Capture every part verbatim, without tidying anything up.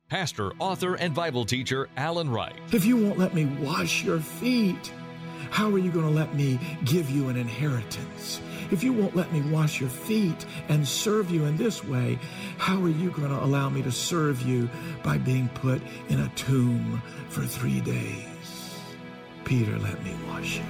Pastor, author, and Bible teacher Alan Wright. If you won't let me wash your feet, how are you going to let me give you an inheritance? If you won't let me wash your feet and serve you in this way, how are you going to allow me to serve you by being put in a tomb for three days? Peter, let me wash you.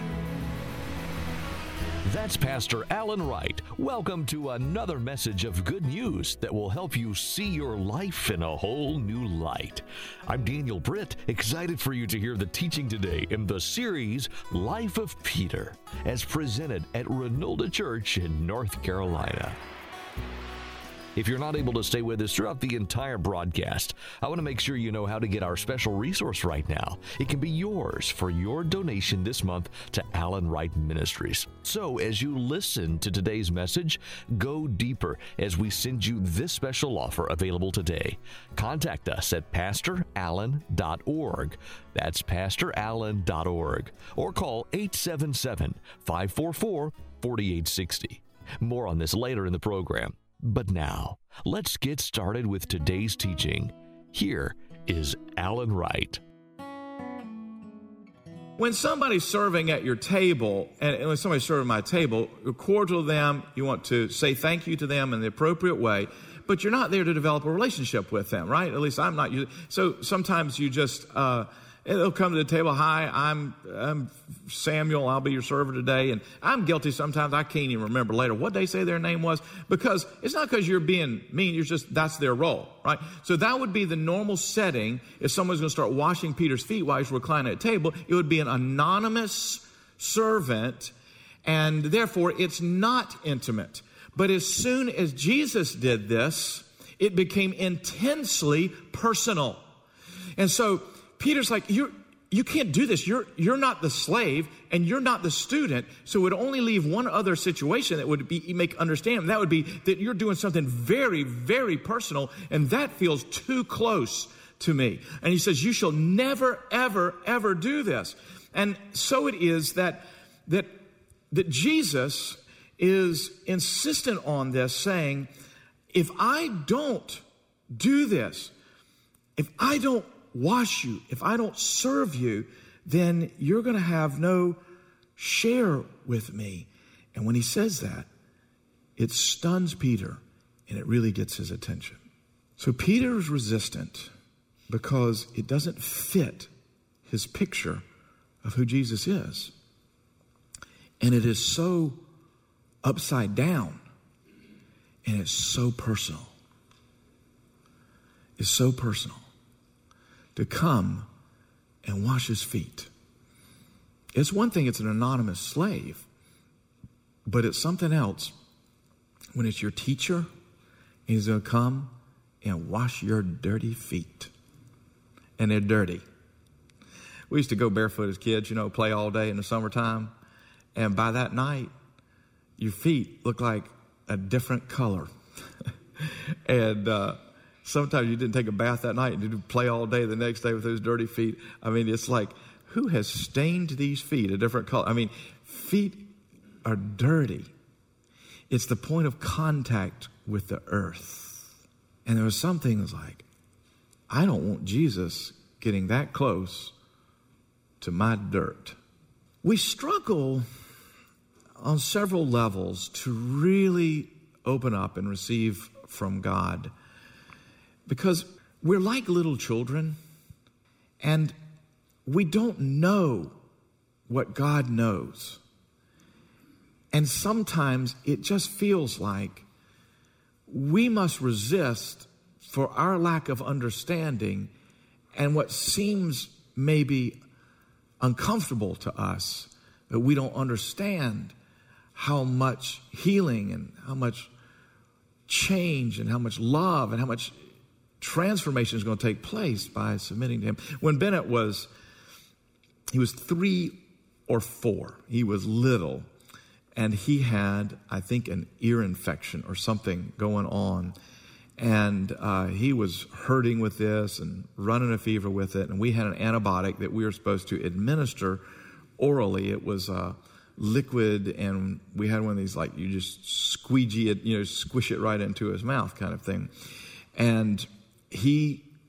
That's Pastor Alan Wright. Welcome to another message of good news that will help you see your life in a whole new light. I'm Daniel Britt, excited for you to hear the teaching today in the series Life of Peter, as presented at Renolda Church in North Carolina. If you're not able to stay with us throughout the entire broadcast, I want to make sure you know how to get our special resource right now. It can be yours for your donation this month to Alan Wright Ministries. So as you listen to today's message, go deeper as we send you this special offer available today. Contact us at pastor allen dot org. That's pastor allen dot org. Or call eight seven seven, five four four, four eight six zero. More on this later in the program. But now, let's get started with today's teaching. Here is Alan Wright. When somebody's serving at your table, and when somebody's serving my table, you're cordial to them, you want to say thank you to them in the appropriate way, but you're not there to develop a relationship with them, right? At least I'm not. So sometimes you just, uh, they'll come to the table, hi, I'm, I'm Samuel, I'll be your server today. And I'm guilty sometimes, I can't even remember later what they say their name was, because it's not because you're being mean, you're just, that's their role, right? So that would be the normal setting. If someone's going to start washing Peter's feet while he's reclining at a table, it would be an anonymous servant, and therefore it's not intimate. But as soon as Jesus did this, it became intensely personal. And so Peter's like, you you can't do this. You're you're not the slave and you're not the student. So it would only leave one other situation that would be make understand. And that would be that you're doing something very, very personal, and that feels too close to me. And he says, you shall never, ever, ever do this. And so it is that that that Jesus is insistent on this, saying, if I don't do this, if I don't wash you, if I don't serve you, then you're going to have no share with me. And when he says that, it stuns Peter and it really gets his attention. So Peter is resistant because it doesn't fit his picture of who Jesus is. And it is so upside down and it's so personal. It's so personal to come and wash his feet. It's one thing, it's an anonymous slave, but it's something else when it's your teacher and he's going to come and wash your dirty feet. And they're dirty. We used to go barefoot as kids, you know, play all day in the summertime. And by that night, your feet look like a different color. and, uh, Sometimes you didn't take a bath that night and you play all day the next day with those dirty feet. I mean, it's like, who has stained these feet a different color? I mean, feet are dirty. It's the point of contact with the earth. And there was some things like, I don't want Jesus getting that close to my dirt. We struggle on several levels to really open up and receive from God, because we're like little children, and we don't know what God knows. And sometimes it just feels like we must resist for our lack of understanding and what seems maybe uncomfortable to us, that we don't understand how much healing and how much change and how much love and how much transformation is going to take place by submitting to him. When Bennett was, he was three or four. He was little, and he had, I think, an ear infection or something going on. And uh, he was hurting with this and running a fever with it. And we had an antibiotic that we were supposed to administer orally. It was uh, liquid, and we had one of these, like, you just squeegee it, you know, squish it right into his mouth kind of thing. And he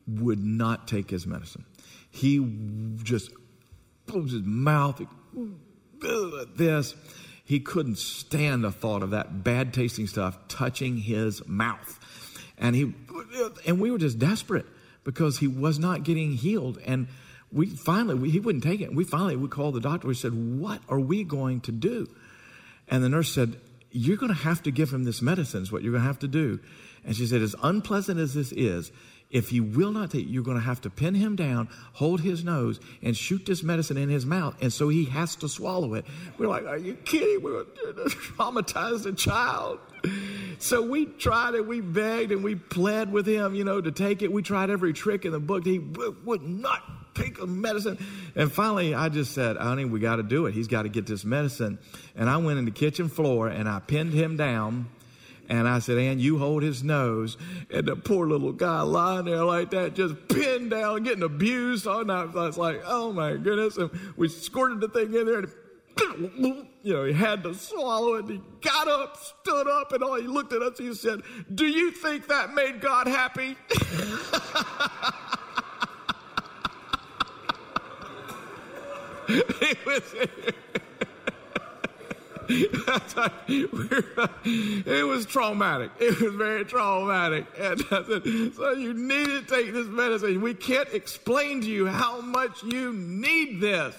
would not take his medicine. He just closed his mouth. This. He couldn't stand the thought of that bad tasting stuff touching his mouth. And he, and we were just desperate because he was not getting healed. And we finally, we, he wouldn't take it. And we finally, we called the doctor. We said, what are we going to do? And the nurse said, you're going to have to give him this medicine is what you're going to have to do. And she said, as unpleasant as this is, if he will not take it, you're going to have to pin him down, hold his nose, and shoot this medicine in his mouth. And so he has to swallow it. We're like, are you kidding? We're going to traumatize the child. So we tried it. We begged and we pled with him, you know, to take it. We tried every trick in the book. He w- would not take the medicine. And finally, I just said, honey, we got to do it. He's got to get this medicine. And I went in the kitchen floor and I pinned him down. And I said, Ann, you hold his nose. And the poor little guy lying there like that, just pinned down, getting abused all night. I was like, oh, my goodness. And we squirted the thing in there. And, you know, he had to swallow it. And he got up, stood up, and all he looked at us. He said, do you think that made God happy? It was... It was traumatic. It was very traumatic. And I said, so you need to take this medicine. We can't explain to you how much you need this.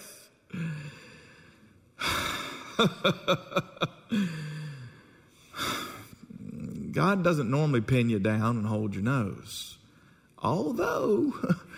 God doesn't normally pin you down and hold your nose. Although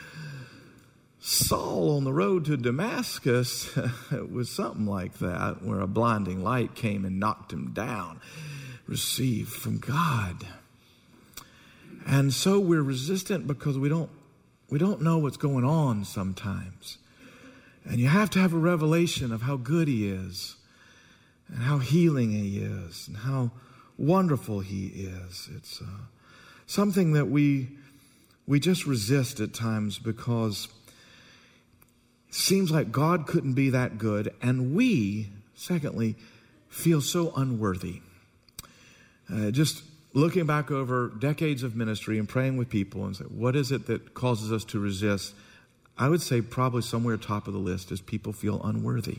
Saul on the road to Damascus, it was something like that, where a blinding light came and knocked him down, received from God. And so we're resistant because we don't we don't know what's going on sometimes. And you have to have a revelation of how good he is, and how healing he is, and how wonderful he is. It's uh, something that we we just resist at times because seems like God couldn't be that good, and we, secondly, feel so unworthy. Uh, just looking back over decades of ministry and praying with people and say, what is it that causes us to resist? I would say probably somewhere top of the list is people feel unworthy.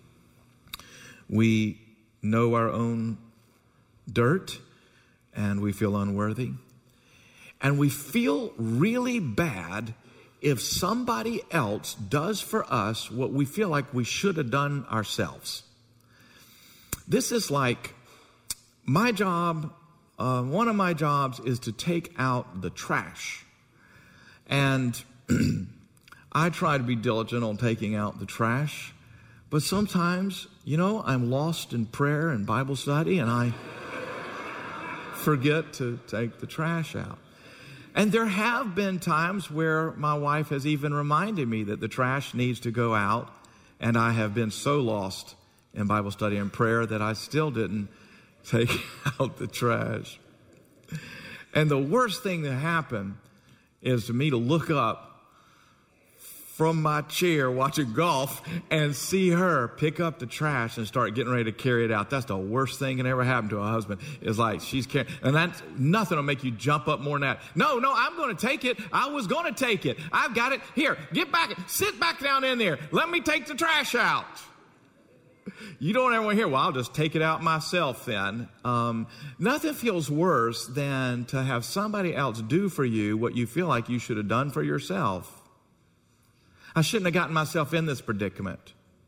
We know our own dirt, and we feel unworthy. And we feel really bad if somebody else does for us what we feel like we should have done ourselves. This is like my job, uh, one of my jobs is to take out the trash. And I try to be diligent on taking out the trash. But sometimes, you know, I'm lost in prayer and Bible study, and I forget to take the trash out. And there have been times where my wife has even reminded me that the trash needs to go out, and I have been so lost in Bible study and prayer that I still didn't take out the trash. And the worst thing that happened is for me to look up from my chair watching golf and see her pick up the trash and start getting ready to carry it out. That's the worst thing that ever happened to a husband. Is like she's carrying, and that's nothing will make you jump up more than that. No, no, I'm going to take it. I was going to take it. I've got it. Here, get back, sit back down in there. Let me take the trash out. You don't ever want to hear, well, I'll just take it out myself then. Um, nothing feels worse than to have somebody else do for you what you feel like you should have done for yourself. I shouldn't have gotten myself in this predicament.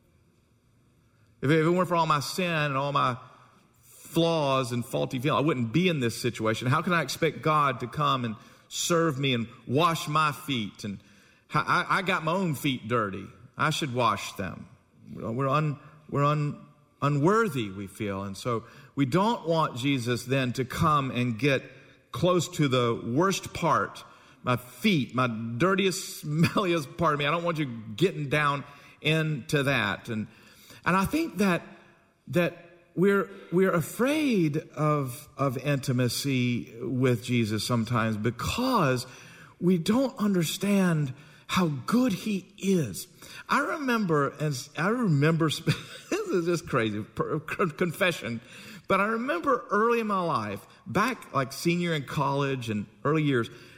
If it weren't for all my sin and all my flaws and faulty feelings, I wouldn't be in this situation. How can I expect God to come and serve me and wash my feet? And I, I got my own feet dirty. I should wash them. We're un, we're un, unworthy, we feel. And so we don't want Jesus then to come and get close to the worst part, my feet, my dirtiest, smelliest part of me. I don't want you getting down into that. And and I think that that we're we're afraid of of intimacy with Jesus sometimes because we don't understand how good he is. I remember, as I remember, this is just crazy, confession, but I remember early in my life, back like senior in college and early years,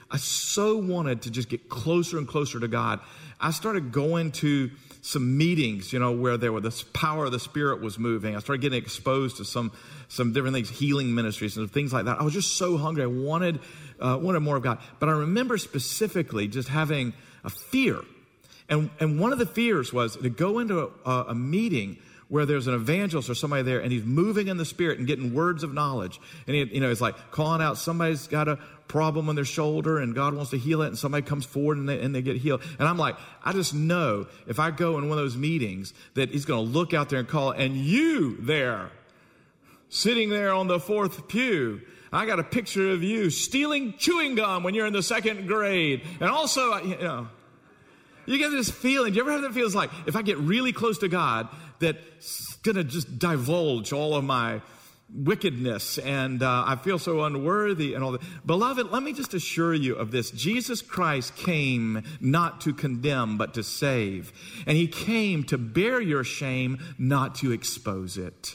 I so wanted to just get closer and closer to God. I started going to some meetings, you know, where there were the power of the Spirit was moving. I started getting exposed to some some different things, healing ministries and things like that. I was just so hungry. I wanted uh, wanted more of God. But I remember specifically just having a fear. And and one of the fears was to go into a, a meeting where there's an evangelist or somebody there, and he's moving in the Spirit and getting words of knowledge. And he, you know, it's like calling out, somebody's got a problem on their shoulder and God wants to heal it, and somebody comes forward and they, and they get healed. And I'm like, I just know if I go in one of those meetings that he's going to look out there and call, and you there, sitting there on the fourth pew, I got a picture of you stealing chewing gum when you're in the second grade. And also, you know, you get this feeling. Do you ever have that feeling? It's like, if I get really close to God, that's going to just divulge all of my wickedness, and uh, I feel so unworthy and all that. Beloved, let me just assure you of this. Jesus Christ came not to condemn, but to save. And he came to bear your shame, not to expose it.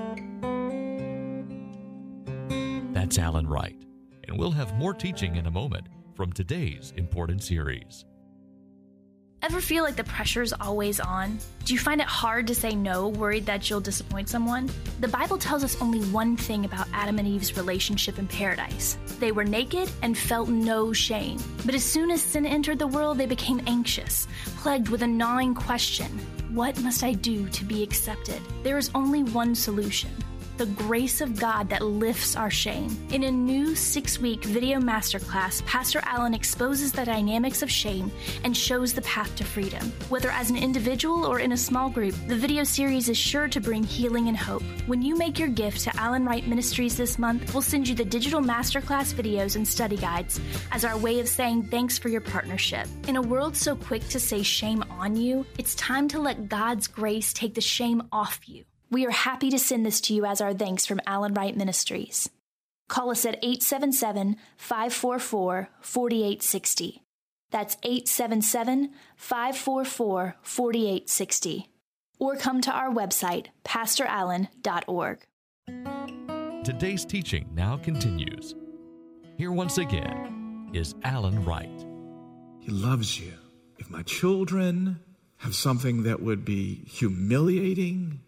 That's Alan Wright. And we'll have more teaching in a moment from today's important series. Ever feel like the pressure's always on? Do you find it hard to say no, worried that you'll disappoint someone? The Bible tells us only one thing about Adam and Eve's relationship in paradise. They were naked and felt no shame. But as soon as sin entered the world, they became anxious, plagued with a gnawing question. What must I do to be accepted? There is only one solution. The grace of God that lifts our shame. In a new six-week video masterclass, Pastor Allen exposes the dynamics of shame and shows the path to freedom. Whether as an individual or in a small group, the video series is sure to bring healing and hope. When you make your gift to Alan Wright Ministries this month, we'll send you the digital masterclass videos and study guides as our way of saying thanks for your partnership. In a world so quick to say shame on you, it's time to let God's grace take the shame off you. We are happy to send this to you as our thanks from Alan Wright Ministries. Call us at eight seven seven, five four four, four eight six zero. That's eight seven seven, five four four, four eight six zero. Or come to our website, pastor allen dot org. Today's teaching now continues. Here once again is Alan Wright. He loves you. If my children have something that would be humiliating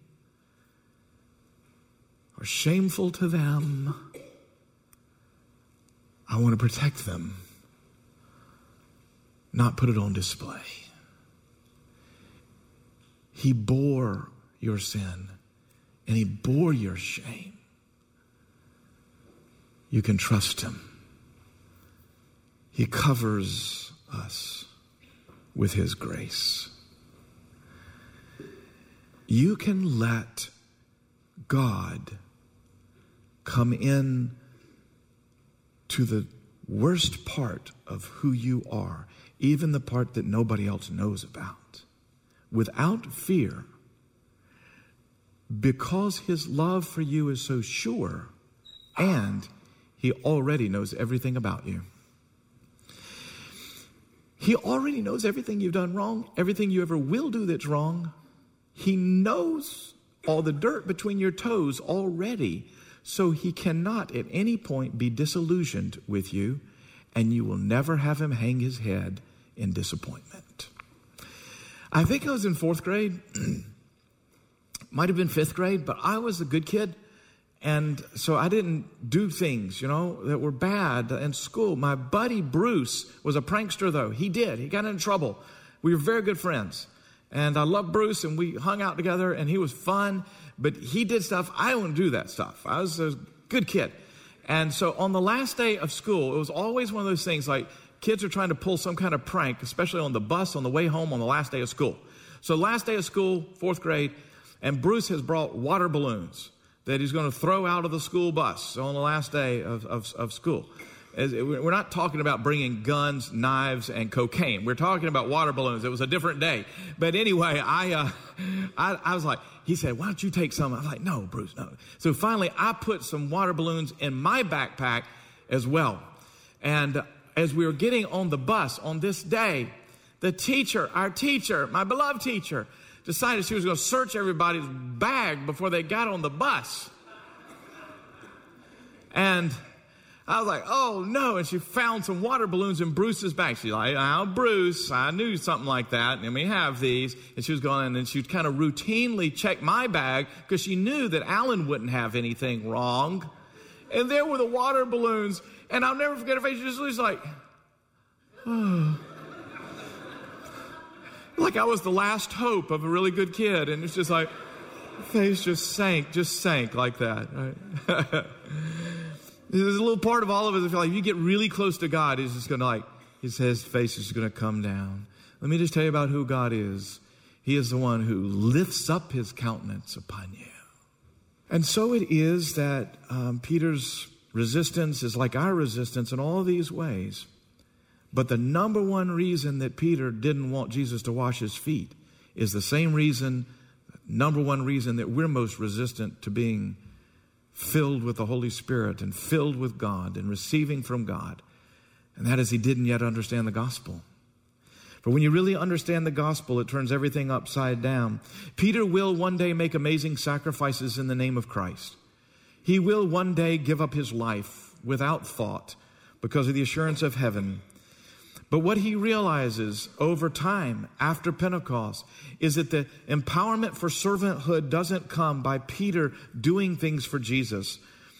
or shameful to them, I want to protect them, not put it on display. He bore your sin and he bore your shame. You can trust him. He covers us with his grace. You can let God come in to the worst part of who you are, even the part that nobody else knows about, without fear, because his love for you is so sure, and he already knows everything about you. He already knows everything you've done wrong, everything you ever will do that's wrong. He knows all the dirt between your toes already, so he cannot at any point be disillusioned with you, and you will never have him hang his head in disappointment. I think I was in fourth grade, might have been fifth grade, but I was a good kid, and so I didn't do things, you know, that were bad in school. My buddy Bruce was a prankster, though. He did. He got in trouble. We were very good friends. And I loved Bruce, and we hung out together, and he was fun. But he did stuff. I don't do that stuff. I was a good kid. And so on the last day of school, it was always one of those things like kids are trying to pull some kind of prank, especially on the bus on the way home on the last day of school. So last day of school, fourth grade, and Bruce has brought water balloons that he's going to throw out of the school bus on the last day of, of, of school. We're not talking about bringing guns, knives, and cocaine. We're talking about water balloons. It was a different day. But anyway, I, uh, I, I was like, he said, why don't you take some? I was like, no, Bruce, no. So finally, I put some water balloons in my backpack as well. And as we were getting on the bus on this day, the teacher, our teacher, my beloved teacher, decided she was going to search everybody's bag before they got on the bus. And I was like, oh no. And she found some water balloons in Bruce's bag. She's like, oh, Bruce, I knew something like that. And we have these. And she was going in and she would kind of routinely check my bag because she knew that Alan wouldn't have anything wrong. And there were the water balloons. And I'll never forget her face. She just was like, oh. Like I was the last hope of a really good kid. And it's just like, face just sank, just sank like that. Right? There's a little part of all of us that feel like if you get really close to God, he's just going to like, his face is going to come down. Let me just tell you about who God is. He is the one who lifts up his countenance upon you. And so it is that um, Peter's resistance is like our resistance in all these ways. But the number one reason that Peter didn't want Jesus to wash his feet is the same reason, number one reason that we're most resistant to being filled with the Holy Spirit and filled with God and receiving from God. And that is he didn't yet understand the gospel. For when you really understand the gospel, it turns everything upside down. Peter will one day make amazing sacrifices in the name of Christ. He will one day give up his life without thought because of the assurance of heaven. But what he realizes over time after Pentecost is that the empowerment for servanthood doesn't come by Peter doing things for Jesus.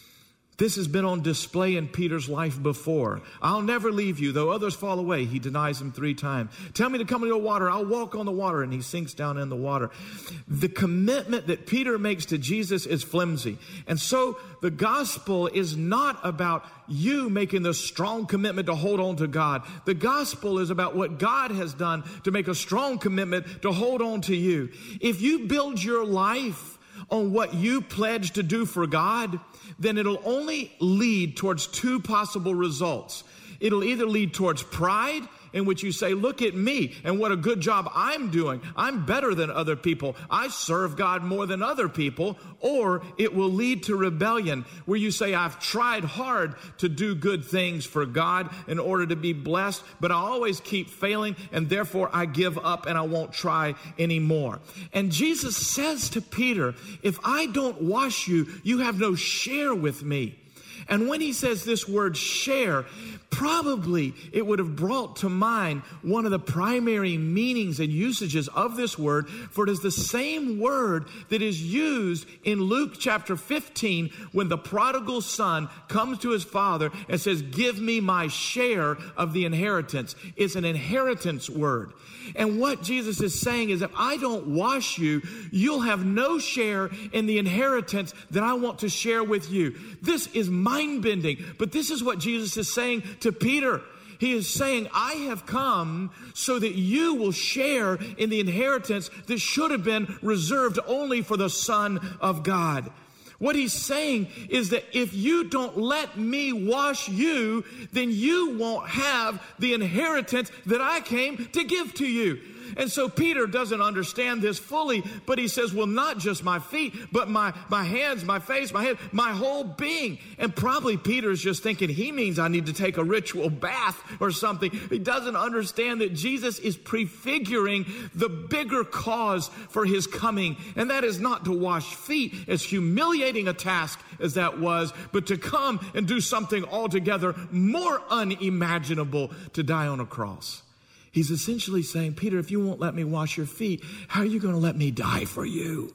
This has been on display in Peter's life before. I'll never leave you, though others fall away. He denies him three times. Tell me to come into the water. I'll walk on the water. And he sinks down in the water. The commitment that Peter makes to Jesus is flimsy. And so the gospel is not about you making the strong commitment to hold on to God. The gospel is about what God has done to make a strong commitment to hold on to you. If you build your life on what you pledge to do for God, then it'll only lead towards two possible results. It'll either lead towards pride, in which you say, look at me and what a good job I'm doing. I'm better than other people. I serve God more than other people. Or it will lead to rebellion, where you say, I've tried hard to do good things for God in order to be blessed, but I always keep failing, and therefore I give up and I won't try anymore. And Jesus says to Peter, if I don't wash you, you have no share with me. And when he says this word share, probably it would have brought to mind one of the primary meanings and usages of this word, for it is the same word that is used in Luke chapter fifteen when the prodigal son comes to his father and says, give me my share of the inheritance. It's an inheritance word. And what Jesus is saying is, if I don't wash you, you'll have no share in the inheritance that I want to share with you. This is mind-bending, but this is what Jesus is saying to Peter. He is saying, I have come so that you will share in the inheritance that should have been reserved only for the Son of God. What he's saying is that if you don't let me wash you, then you won't have the inheritance that I came to give to you. And so Peter doesn't understand this fully, but he says, well, not just my feet, but my, my hands, my face, my head, my whole being. And probably Peter's just thinking he means I need to take a ritual bath or something. He doesn't understand that Jesus is prefiguring the bigger cause for his coming. And that is not to wash feet, as humiliating a task as that was, but to come and do something altogether more unimaginable, to die on a cross. He's essentially saying, Peter, if you won't let me wash your feet, how are you going to let me die for you?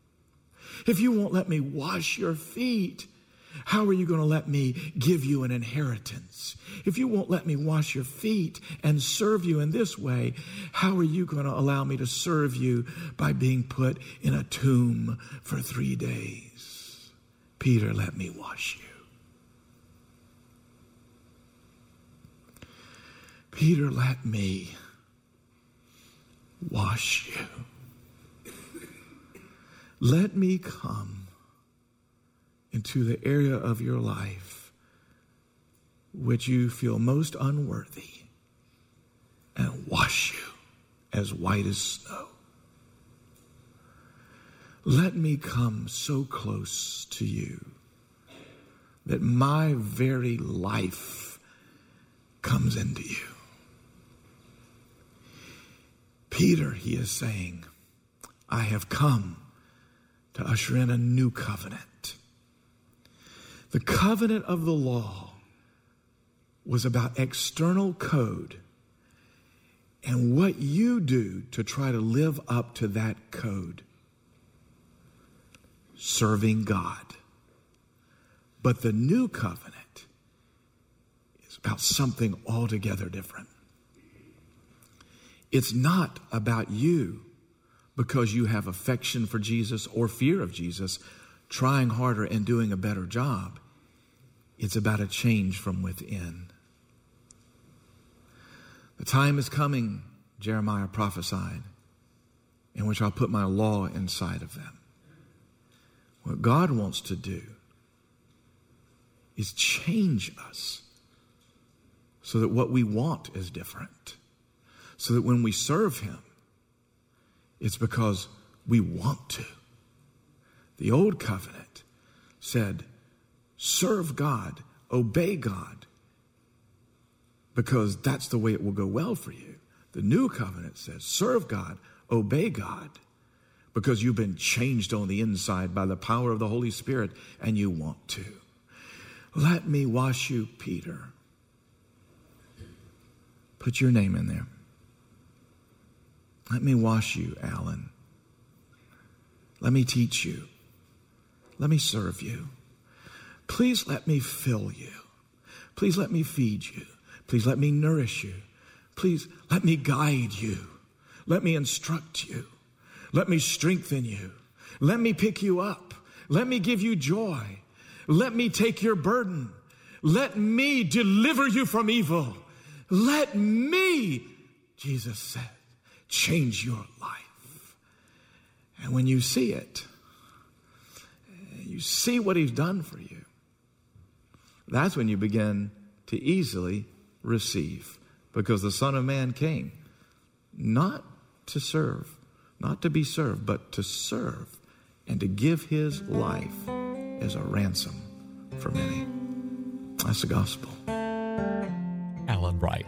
If you won't let me wash your feet, how are you going to let me give you an inheritance? If you won't let me wash your feet and serve you in this way, how are you going to allow me to serve you by being put in a tomb for three days? Peter, let me wash you. Peter, let me wash you. Let me come into the area of your life which you feel most unworthy and wash you as white as snow. Let me come so close to you that my very life comes into you. Peter, he is saying, I have come to usher in a new covenant. The covenant of the law was about external code and what you do to try to live up to that code. Serving God. But the new covenant is about something altogether different. It's not about you because you have affection for Jesus or fear of Jesus, trying harder and doing a better job. It's about a change from within. The time is coming, Jeremiah prophesied, in which I'll put my law inside of them. What God wants to do is change us so that what we want is different. So that when we serve him, it's because we want to. The old covenant said, serve God, obey God, because that's the way it will go well for you. The new covenant says, serve God, obey God, because you've been changed on the inside by the power of the Holy Spirit and you want to. Let me wash you, Peter. Put your name in there. Let me wash you, Alan. Let me teach you. Let me serve you. Please let me fill you. Please let me feed you. Please let me nourish you. Please let me guide you. Let me instruct you. Let me strengthen you. Let me pick you up. Let me give you joy. Let me take your burden. Let me deliver you from evil. Let me, Jesus said, change your life. And when you see it, you see what he's done for you, that's when you begin to easily receive. Because the Son of Man came not to serve, not to be served, but to serve and to give his life as a ransom for many. That's the gospel. Alan Wright.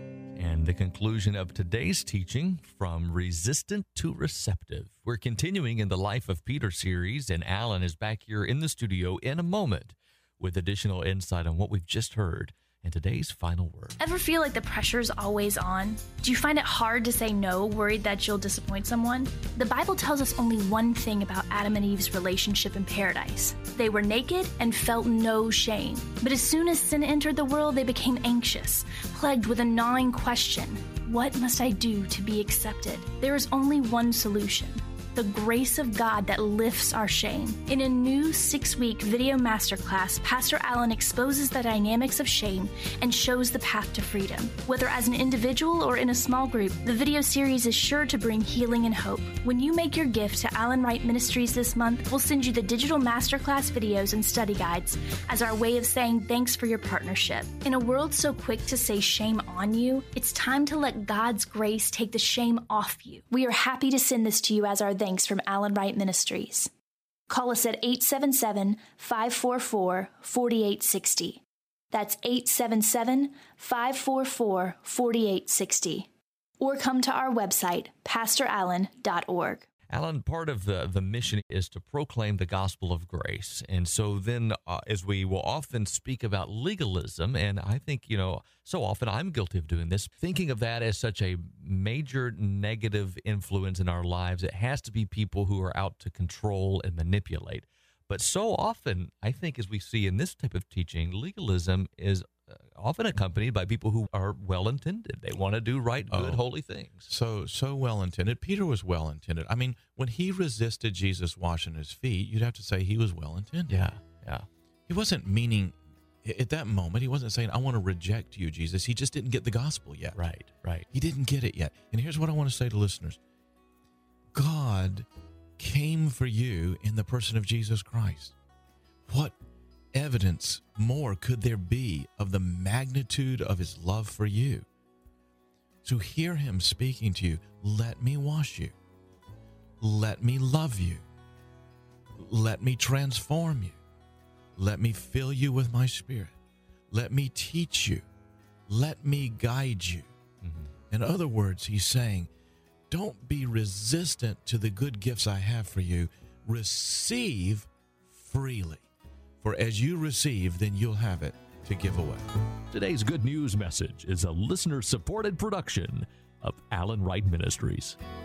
And the conclusion of today's teaching, From Resistant to Receptive. We're continuing in the Life of Peter series, and Alan is back here in the studio in a moment with additional insight on what we've just heard and today's final word. Ever feel like the pressure's always on? Do you find it hard to say no, worried that you'll disappoint someone? The Bible tells us only one thing about Adam and Eve's relationship in paradise. They were naked and felt no shame. But as soon as sin entered the world, they became anxious, plagued with a gnawing question. What must I do to be accepted? There is only one solution. The grace of God that lifts our shame. In a new six-week video masterclass, Pastor Alan exposes the dynamics of shame and shows the path to freedom. Whether as an individual or in a small group, the video series is sure to bring healing and hope. When you make your gift to Alan Wright Ministries this month, we'll send you the digital masterclass videos and study guides as our way of saying thanks for your partnership. In a world so quick to say shame on you, it's time to let God's grace take the shame off you. We are happy to send this to you as our thanks from Alan Wright Ministries. Call us at eight seven seven, five four four, four eight six zero. That's eight seven seven, five four four, four eight six zero. Or come to our website, pastor allen dot org. Alan, part of the, the mission is to proclaim the gospel of grace. And so then, uh, as we will often speak about legalism, and I think, you know, so often I'm guilty of doing this, thinking of that as such a major negative influence in our lives. It has to be people who are out to control and manipulate. But so often, I think, as we see in this type of teaching, legalism is often accompanied by people who are well-intended. They want to do right, good, oh, holy things. So, so well-intended. Peter was well-intended. I mean, when he resisted Jesus washing his feet, you'd have to say he was well-intended. Yeah, yeah. He wasn't meaning, at that moment, he wasn't saying, I want to reject you, Jesus. He just didn't get the gospel yet. Right, right. He didn't get it yet. And here's what I want to say to listeners. God came for you in the person of Jesus Christ. What evidence more could there be of the magnitude of his love for you? To hear him speaking to you, let me wash you. Let me love you. Let me transform you. Let me fill you with my spirit. Let me teach you. Let me guide you. Mm-hmm. In other words, he's saying, don't be resistant to the good gifts I have for you. Receive freely. For as you receive, then you'll have it. to give away. Today's Good News message is a listener-supported production of Alan Wright Ministries.